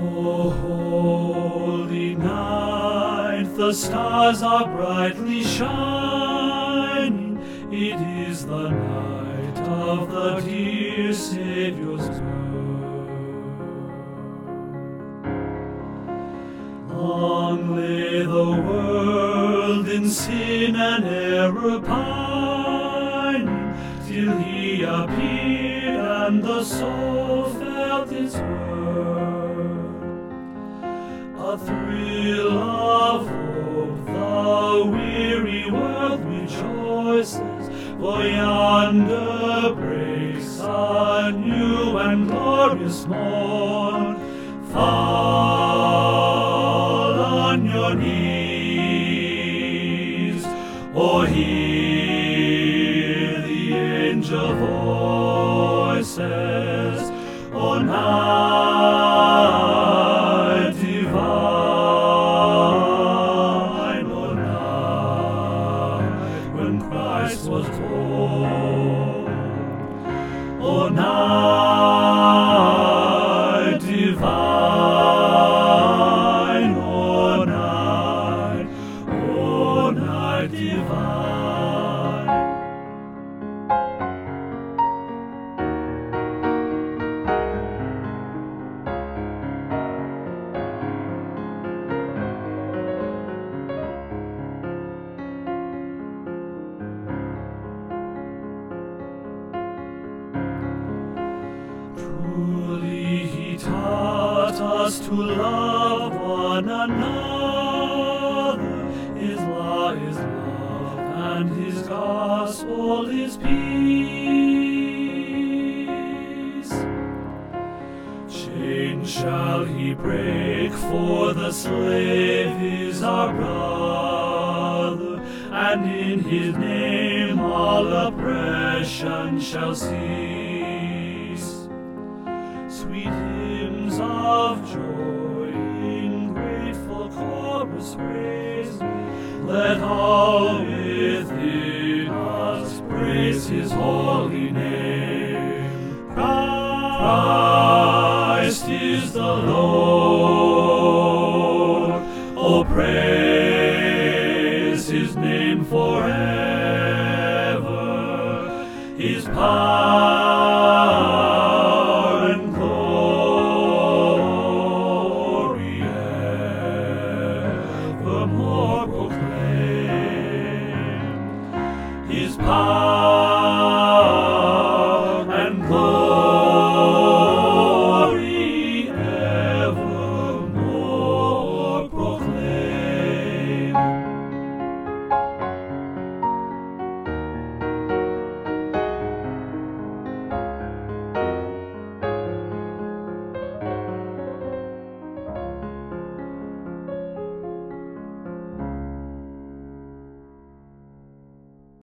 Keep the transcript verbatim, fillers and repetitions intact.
O holy night, the stars are brightly shining. It is the night of the dear Saviour's birth. Long lay the world in sin and error pining, till he appeared and the soul felt his word. A thrill of hope, the weary world rejoices, for yonder breaks a new and glorious morn. Fall on your knees, or hear the angel voices, O night divine, O night when Christ was born, O night divine, O night, O night divine. Truly he taught us to love one another. His law is love, and his gospel is peace. Chains shall he break, for the slave is our brother, and in his name all oppression shall cease. Sweet hymns of joy in grateful chorus raise, let all within us praise his holy name. Christ is the Lord, oh praise his name forever, his power and glory evermore. Proclaim his power